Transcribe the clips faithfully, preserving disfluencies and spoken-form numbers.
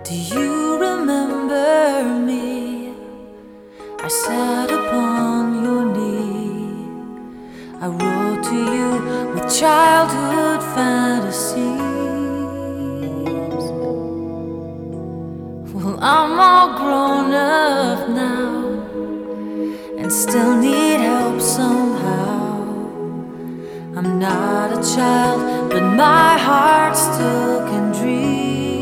Do you remember me? I sat upon your knee. I wrote to you with childhood fantasies. Well, I'm all grown up now and still need help somehow. I'm not a child, but my heart still can dream.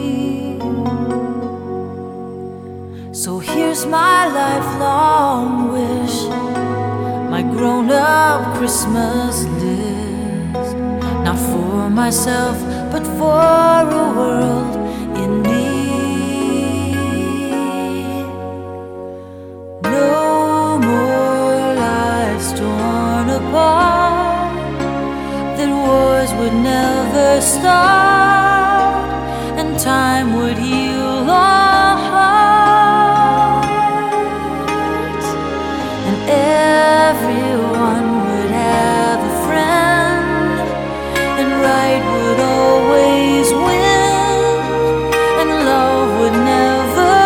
So here's my lifelong wish, my grown-up Christmas list. Not for myself, but for a world in need. No more lives torn apart, that wars would never start, and time would heal all hearts, and everyone would have a friend, and right would always win, and love would never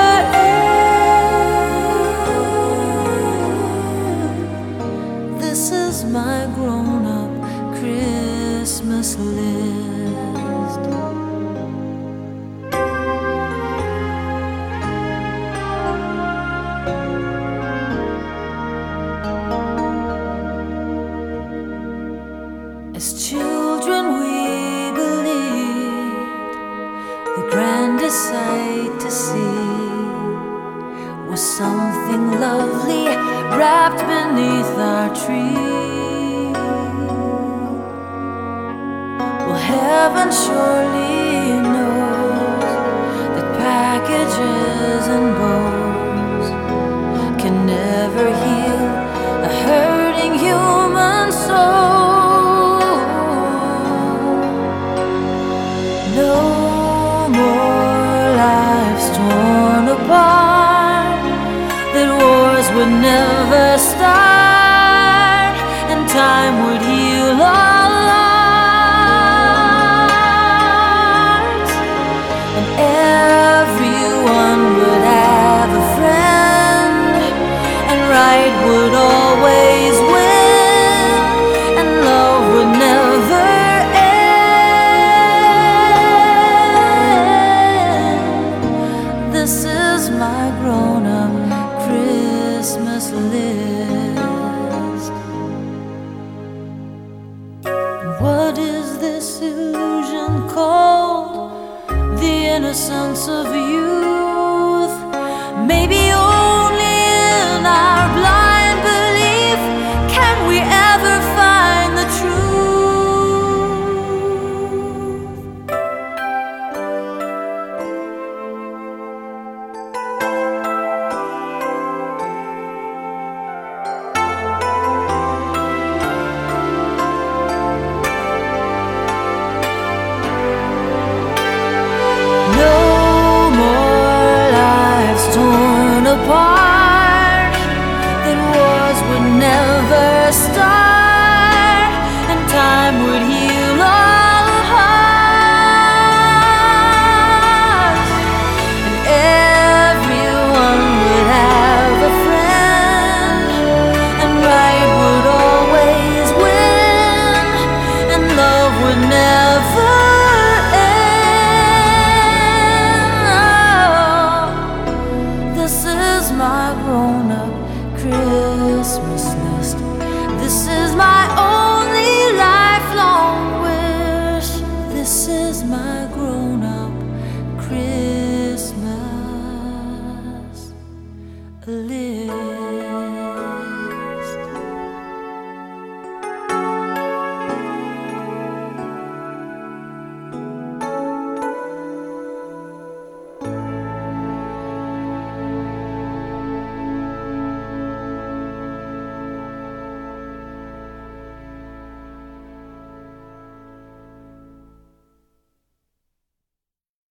end. This is my grown-up Christmas list. As children we believed the grandest sight to see was something lovely wrapped beneath our tree. Well, heaven surely knows that packages and bows can never heal a hurting human soul. No more lives torn apart, that wars would never start, and time would heal all hearts, and everyone would have a friend, and right would always win, and love would never end. This is my grown-up Christmas list. What is this illusion called? The innocence of youth. Maybe you're